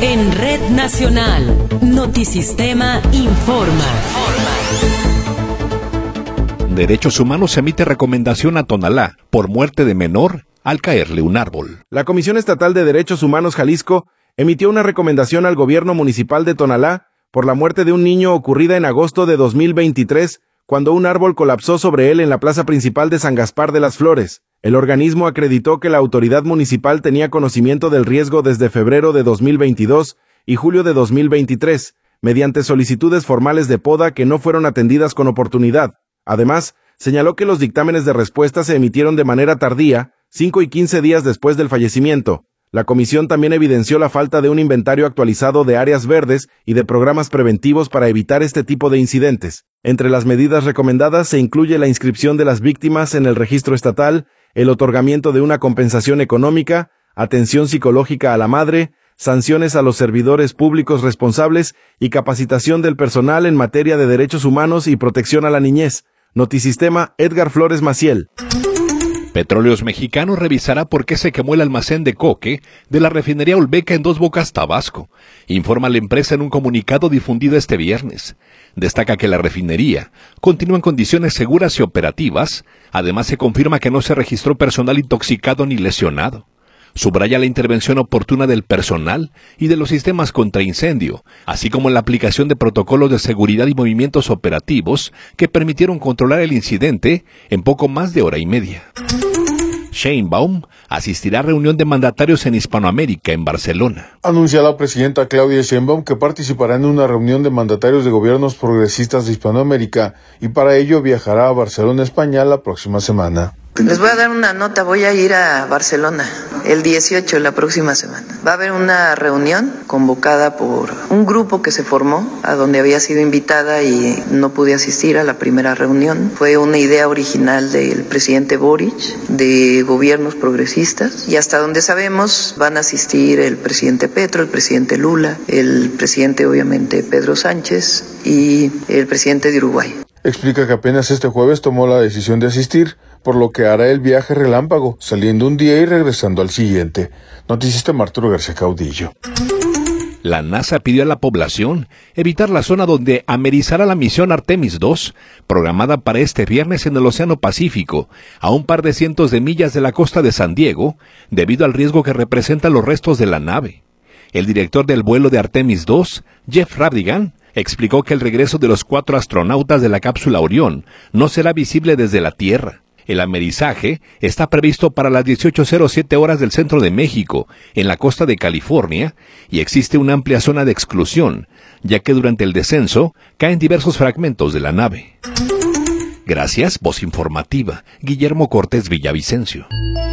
En Red Nacional, Notisistema informa. Derechos Humanos emite recomendación a Tonalá por muerte de menor al caerle un árbol. La Comisión Estatal de Derechos Humanos Jalisco emitió una recomendación al gobierno municipal de Tonalá por la muerte de un niño ocurrida en agosto de 2023, cuando un árbol colapsó sobre él en la plaza principal de San Gaspar de las Flores. El organismo acreditó que la autoridad municipal tenía conocimiento del riesgo desde febrero de 2022 y julio de 2023, mediante solicitudes formales de poda que no fueron atendidas con oportunidad. Además, señaló que los dictámenes de respuesta se emitieron de manera tardía, 5 y 15 días después del fallecimiento. La comisión también evidenció la falta de un inventario actualizado de áreas verdes y de programas preventivos para evitar este tipo de incidentes. Entre las medidas recomendadas se incluye la inscripción de las víctimas en el registro estatal, el otorgamiento de una compensación económica, atención psicológica a la madre, sanciones a los servidores públicos responsables y capacitación del personal en materia de derechos humanos y protección a la niñez. Notisistema, Edgar Flores Maciel. Petróleos Mexicanos revisará por qué se quemó el almacén de coque de la refinería Olmeca en Dos Bocas, Tabasco, informa la empresa en un comunicado difundido este viernes. Destaca que la refinería continúa en condiciones seguras y operativas. Además, se confirma que no se registró personal intoxicado ni lesionado. Subraya la intervención oportuna del personal y de los sistemas contra incendio, así como la aplicación de protocolos de seguridad y movimientos operativos que permitieron controlar el incidente en poco más de hora y media. Sheinbaum asistirá a reunión de mandatarios en Hispanoamérica en Barcelona. Anuncia la presidenta Claudia Sheinbaum que participará en una reunión de mandatarios de gobiernos progresistas de Hispanoamérica y para ello viajará a Barcelona, España, la próxima semana. Les voy a dar una nota, voy a ir a Barcelona el 18, la próxima semana. Va a haber una reunión convocada por un grupo que se formó, a donde había sido invitada y no pude asistir a la primera reunión. Fue una idea original del presidente Boric, de gobiernos progresistas, y hasta donde sabemos van a asistir el presidente Petro, el presidente Lula, el presidente obviamente Pedro Sánchez y el presidente de Uruguay. Explica que apenas este jueves tomó la decisión de asistir, por lo que hará el viaje relámpago, saliendo un día y regresando al siguiente. Notisistema Arturo García Caudillo. La NASA pidió a la población evitar la zona donde amerizará la misión Artemis II, programada para este viernes en el Océano Pacífico, a un par de cientos de millas de la costa de San Diego, debido al riesgo que representan los restos de la nave. El director del vuelo de Artemis II, Jeff Rabdigan, explicó que el regreso de los 4 astronautas de la cápsula Orión no será visible desde la Tierra. El amerizaje está previsto para las 18:07 horas del centro de México, en la costa de California, y existe una amplia zona de exclusión, ya que durante el descenso caen diversos fragmentos de la nave. Gracias, voz informativa, Guillermo Cortés Villavicencio.